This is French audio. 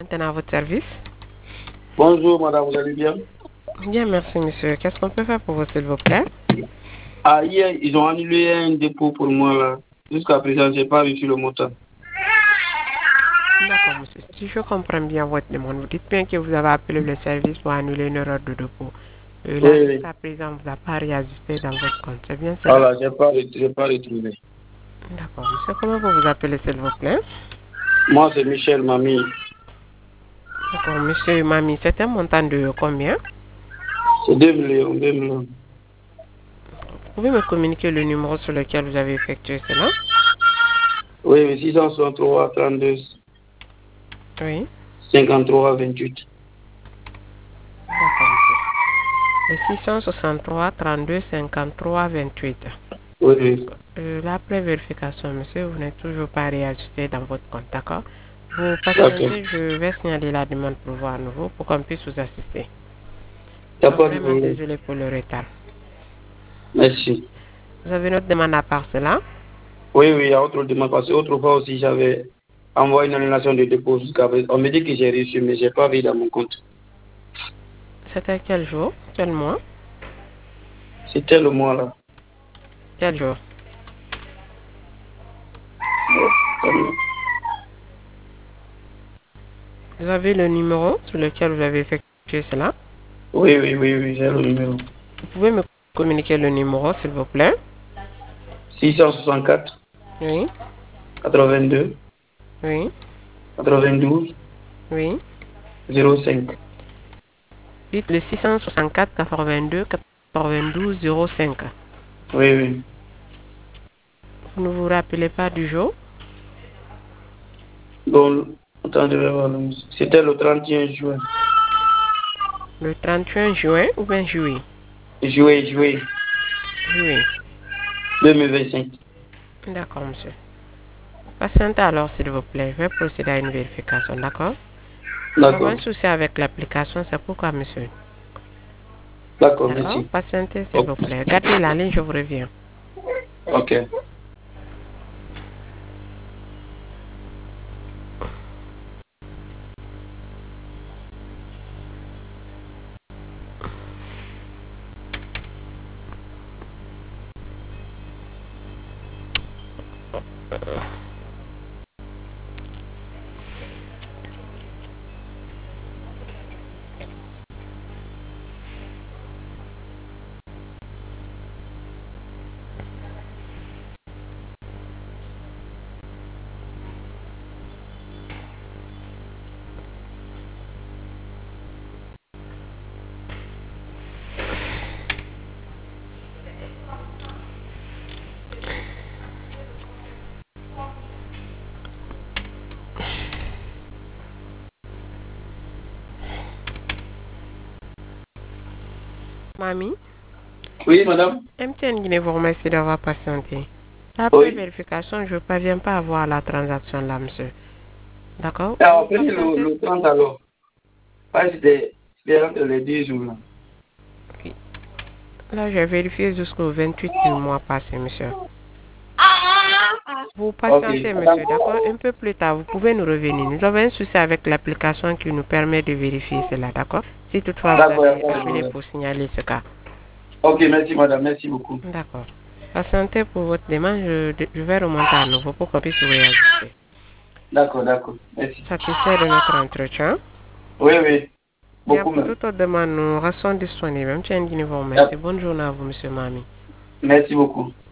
antenne à votre service. Bonjour madame, vous allez bien? Bien, merci monsieur. Qu'est-ce qu'on peut faire pour vous, s'il vous plaît? Ah, hier, ils ont annulé un dépôt pour moi là. Jusqu'à présent, j'ai pas reçu le montant. D'accord, monsieur. Si je comprends bien votre demande, vous dites bien que vous avez appelé le service pour annuler une erreur de dépôt. Là, Oui, oui. jusqu'à présent, vous n'avez pas réajusté dans votre compte. C'est bien cela? Voilà, j'ai pas retrouvé. D'accord, monsieur. Comment vous vous appelez, s'il vous plaît? Moi, c'est Michel Mamie. D'accord, monsieur Mamie, c'est un montant de combien? C'est 2 millions, 2 millions. Vous pouvez me communiquer le numéro sur lequel vous avez effectué cela? Oui, oui, 663 32 Oui. 53 28. D'accord, monsieur. Le 663 32 53 28. Oui, oui. L'après vérification, monsieur, vous n'êtes toujours pas réajusté dans votre compte, d'accord? Vous D'accord. patientez, je vais signaler la demande pour voir à nouveau pour qu'on puisse vous assister. Il n'y a pas de Vraiment problème. désolé pour le retard. Merci. Vous avez une autre demande à part cela? Oui, oui, il y a autre demande. Parce que autrefois aussi, j'avais envoyé une annulation de dépôt jusqu'à présent. On me dit que j'ai reçu, mais je n'ai pas vu dans mon compte. C'était quel jour? Quel mois? C'était le mois là. Quel jour? Vous avez le numéro sur lequel vous avez effectué cela? Oui, oui, oui, oui, j'ai le numéro. Vous pouvez me communiquer le numéro, s'il vous plaît? 664 Oui, 82 oui, 92 oui. 05. Dites le 664 82 92 05. Oui, oui. Vous ne vous rappelez pas du jour? Bon, attendez, je vais voir c'était le 31 juin. Le 31 juin ou bien juillet? Juillet Juillet. 2025. D'accord, monsieur. Patientez alors, s'il vous plaît. Je vais procéder à une vérification, d'accord? Nous avons D'accord. un souci avec l'application, c'est pourquoi, monsieur. D'accord, D'accord? merci. Patientez, s'il Ok. vous plaît. Gardez la ligne, je vous reviens. Ok. Mamie, Oui, madame. MTN Guinée vous remercie d'avoir patienté. Après Oui. vérification, je ne parviens pas à voir la transaction là, monsieur. D'accord? Alors, Vous prenez patientez. le 30 alors. Ah, c'était entre les 10 jours là. Oui. Là, j'ai vérifié jusqu'au 28 du mois passé, monsieur. Vous Ok. patientez, Madame. monsieur, d'accord? Un peu plus tard, vous pouvez nous revenir. Nous avons un souci avec l'application qui nous permet de vérifier cela, d'accord? Si toutefois vous D'accord, il n'y a avez pas de appelé problème. pour signaler ce cas. Ok, merci madame, merci beaucoup. D'accord. Patientez pour votre demande, je vais remonter à nouveau pour qu'on puisse vous réajuster. D'accord, d'accord. Merci. Satisfait de notre entretien. Oui, oui. Bien, Beaucoup pour même. toute autre demande, nous restons disponibles. Même si un merci. Bonne journée à vous, monsieur Mami. Merci beaucoup.